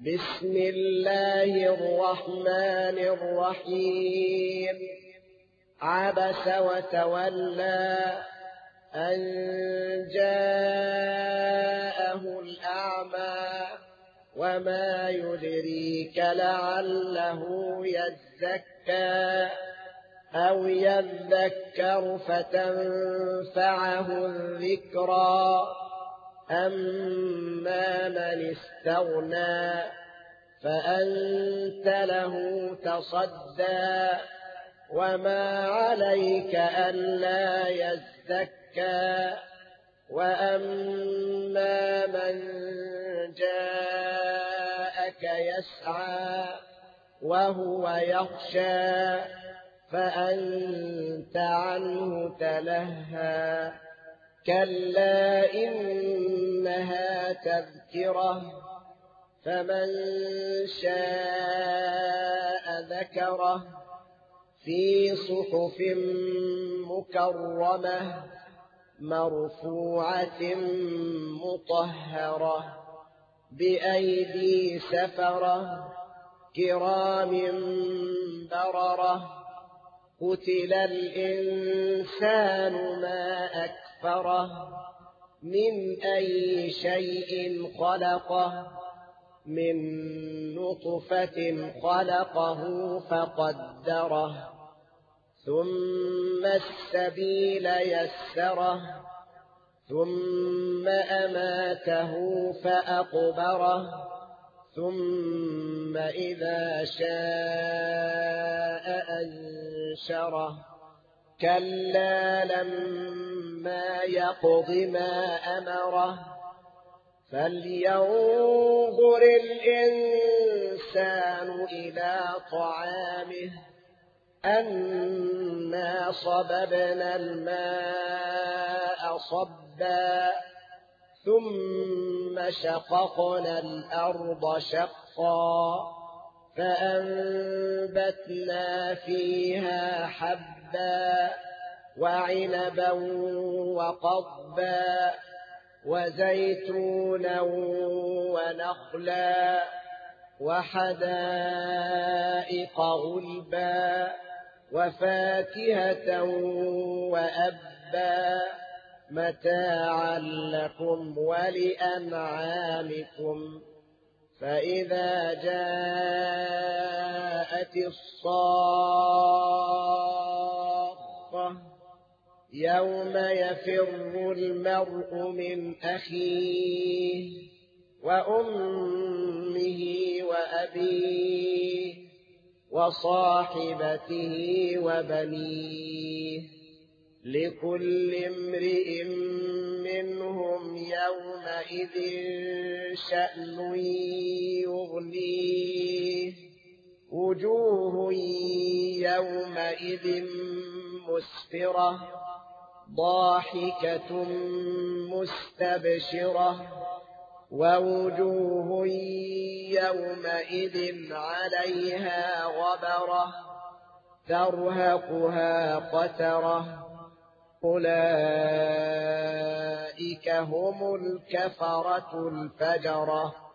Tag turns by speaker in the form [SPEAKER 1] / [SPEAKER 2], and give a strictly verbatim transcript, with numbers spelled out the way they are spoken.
[SPEAKER 1] بسم الله الرحمن الرحيم. عبس وتولى أن جاءه الأعمى وما يدريك لعله يزكى أو يذكر فتنفعه الذكرى أما من استغنى فأنت له تصدى وما عليك ألا يزكى وأما من جاءك يسعى وهو يخشى فأنت عنه تلهى كلا إنها تذكرة فمن شاء ذكره في صحف مكرمة مرفوعة مطهرة بأيدي سفرة كرام بررة قتل الإنسان ما أكفره من أي شيء خلقه من نطفة خلقه فقدره ثم السبيل يسره ثم أماته فأقبره ثم إذا شاء أنشره كلا لما يقض ما أمره فلينظر الإنسان إلى طعامه أنا صببنا الماء صبا ثم شققنا الأرض شقا فأنبتنا فيها حبا وعنبا وقضبا وزيتونا ونخلا وحدائق غلبا وفاكهة وأبا متاعا لكم ولأنعامكم فإذا جاءت الصاخة يوم يفر المرء من أخيه وأمه وأبيه وصاحبته وبنيه لكل امرئ منهم يومئذ شأن يغنيه وجوه يومئذ مسفرة ضاحكة مستبشرة ووجوه يومئذ عليها غبرة ترهقها قترة أولئك هم الكفرة الفجرة.